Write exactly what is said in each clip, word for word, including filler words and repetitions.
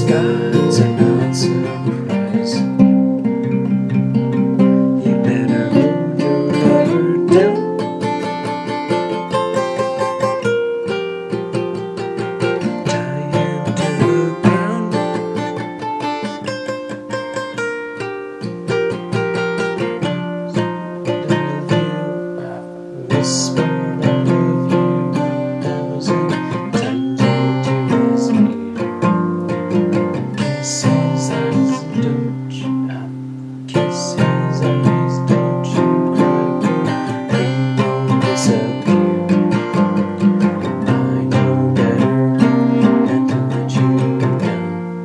gods are not surprised. You better hold your lover down. Tie him to the ground. Whisper I love you a thousand times into his ear. Kiss his eyes, don't you um, kiss his eyes, don't you cry, they won't disappear. I know better than to let you down.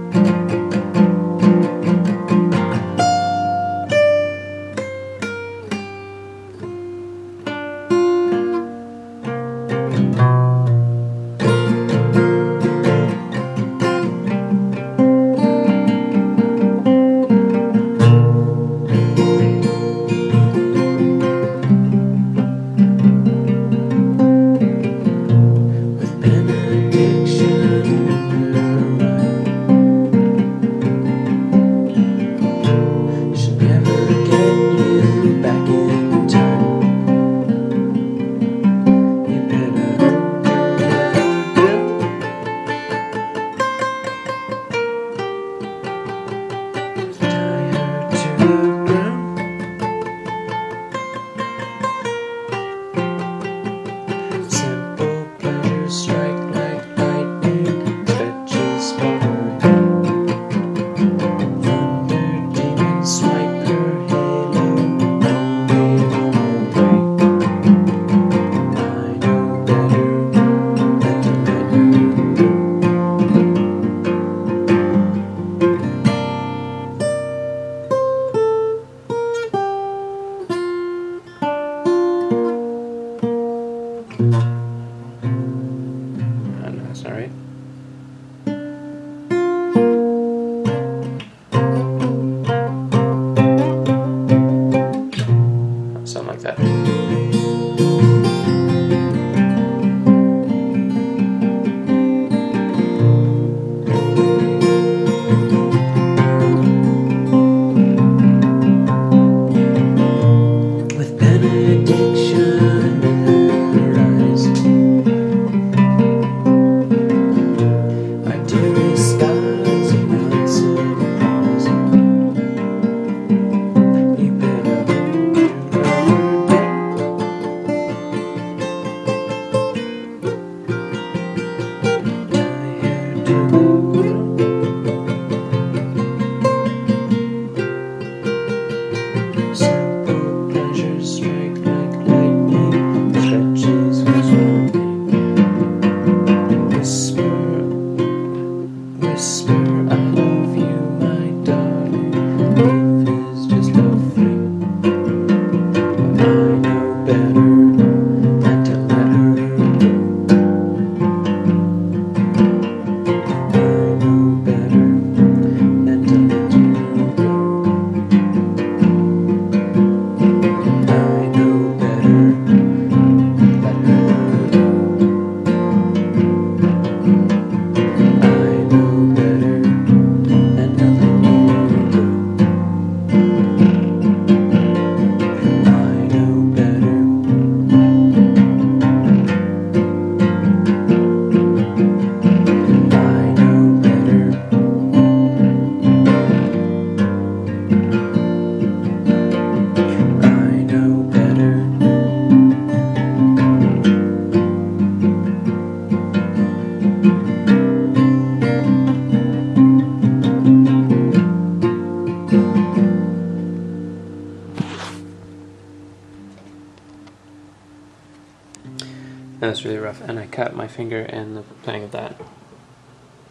I know that's not right. Something like that. With benediction in her eyes, our dearest gods are not surprised. You better hold your lover down. Tie her to the ground. Simple pleasures strike like lightning, stretches was running. Whisper, whisper, I love you, my darling. Life is just a fling. I know better than to let her go. I know better than to let you go. I know better, let her go. I know better than to let you go. I know better. I know better. I know better. That was really rough, and I cut my finger in the playing of that.